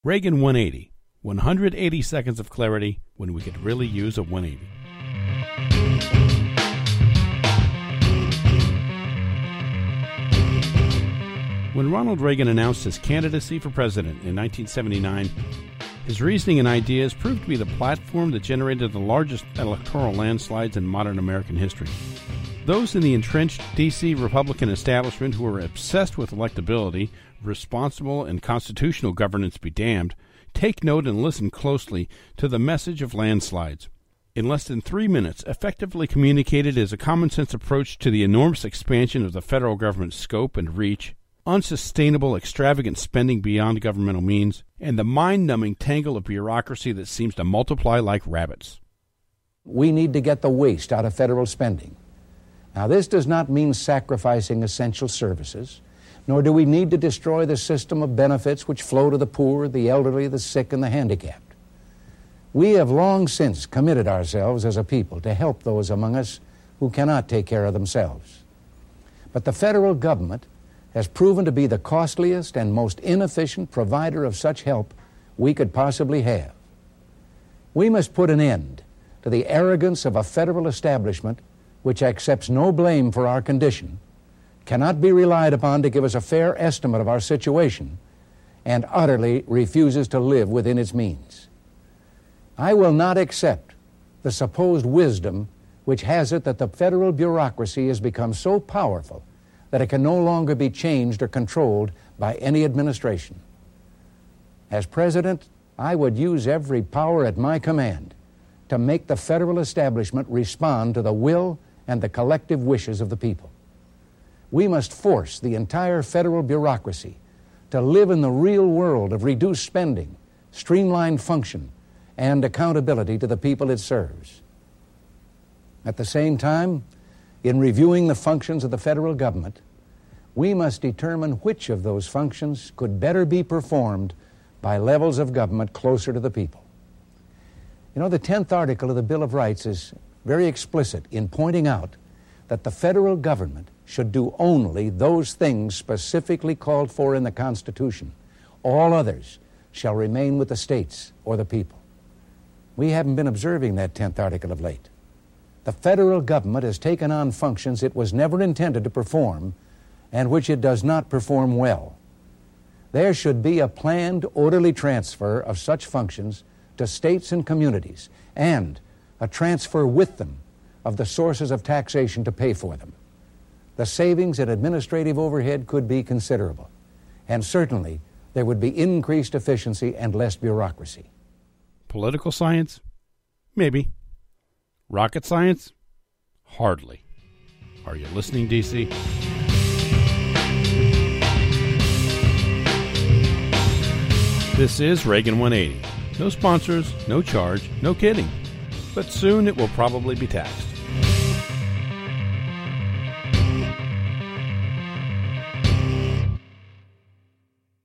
Reagan 180. 180 seconds of clarity when we could really use a 180. When Ronald Reagan announced his candidacy for president in 1979, his reasoning and ideas proved to be the platform that generated the largest electoral landslides in modern American history. Those in the entrenched D.C. Republican establishment who were obsessed with electability, responsible and constitutional governance be damned, take note and listen closely to the message of landslides. In less than 3 minutes, effectively communicated is a common-sense approach to the enormous expansion of the federal government's scope and reach, unsustainable, extravagant spending beyond governmental means, and the mind-numbing tangle of bureaucracy that seems to multiply like rabbits. We need to get the waste out of federal spending. Now, this does not mean sacrificing essential services, nor do we need to destroy the system of benefits which flow to the poor, the elderly, the sick, and the handicapped. We have long since committed ourselves as a people to help those among us who cannot take care of themselves. But the federal government has proven to be the costliest and most inefficient provider of such help we could possibly have. We must put an end to the arrogance of a federal establishment which accepts no blame for our condition, cannot be relied upon to give us a fair estimate of our situation, and utterly refuses to live within its means. I will not accept the supposed wisdom which has it that the federal bureaucracy has become so powerful that it can no longer be changed or controlled by any administration. As president, I would use every power at my command to make the federal establishment respond to the will and the collective wishes of the people. We must force the entire federal bureaucracy to live in the real world of reduced spending, streamlined function, and accountability to the people it serves. At the same time, in reviewing the functions of the federal government, we must determine which of those functions could better be performed by levels of government closer to the people. You know, the 10th article of the Bill of Rights is very explicit in pointing out that the federal government should do only those things specifically called for in the Constitution. All others shall remain with the states or the people. We haven't been observing that 10th article of late. The federal government has taken on functions it was never intended to perform and which it does not perform well. There should be a planned, orderly transfer of such functions to states and communities, and a transfer with them of the sources of taxation to pay for them. The savings in administrative overhead could be considerable, and certainly there would be increased efficiency and less bureaucracy. Political science? Maybe. Rocket science? Hardly. Are you listening, DC? This is Reagan 180. No sponsors, no charge, no kidding. But soon it will probably be taxed.